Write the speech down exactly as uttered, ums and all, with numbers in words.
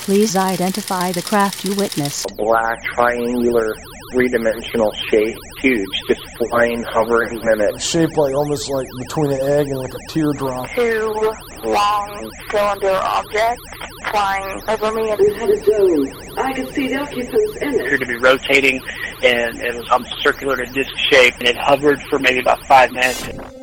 Please identify the craft you witnessed. A black, triangular, three-dimensional shape, huge, just flying, hovering in it. Shaped like almost like between an egg and like a teardrop. Two long cylinder objects flying over me. We had a dome. I could see the occupants in it. It appeared to be rotating, and it was um, circular in a disc shape, and it hovered for maybe about five minutes.